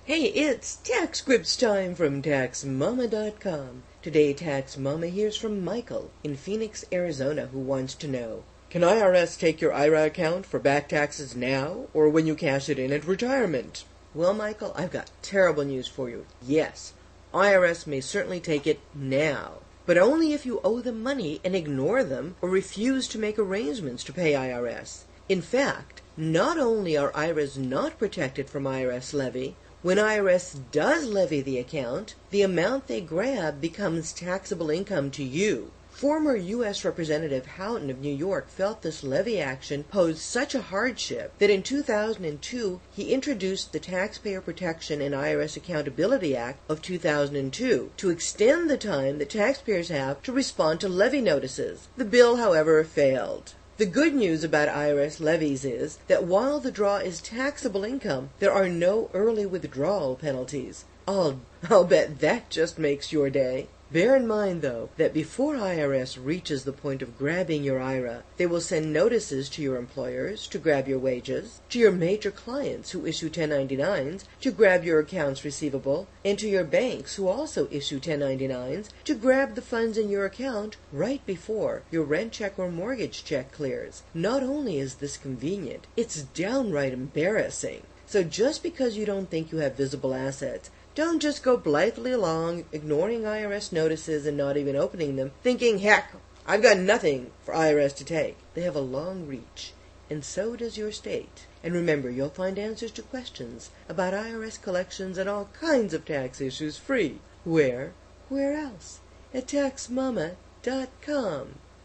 Hey, it's Tax Scripts time from TaxMama.com. Today, Tax Mama hears from Michael in Phoenix, Arizona, who wants to know, can IRS take your IRA account for back taxes now or when you cash it in at retirement? Well, Michael, I've got terrible news for you. Yes, IRS may certainly take it now, but only if you owe them money and ignore them or refuse to make arrangements to pay IRS. In fact, not only are IRAs not protected from IRS levy, when IRS does levy the account, the amount they grab becomes taxable income to you. Former U.S. Representative Houghton of New York felt this levy action posed such a hardship that in 2002 he introduced the Taxpayer Protection and IRS Accountability Act of 2002 to extend the time that taxpayers have to respond to levy notices. The bill, however, failed. The good news about IRS levies is that while the draw is taxable income, there are no early withdrawal penalties. I'll bet that just makes your day. Bear in mind, though, that before IRS reaches the point of grabbing your IRA, they will send notices to your employers to grab your wages, to your major clients who issue 1099s to grab your accounts receivable, and to your banks who also issue 1099s to grab the funds in your account right before your rent check or mortgage check clears. Not only is this convenient, it's downright embarrassing. So just because you don't think you have visible assets, don't just go blithely along, ignoring IRS notices and not even opening them, thinking, heck, I've got nothing for IRS to take. They have a long reach, and so does your state. And remember, you'll find answers to questions about IRS collections and all kinds of tax issues free. Where? Where else? At TaxMama.com.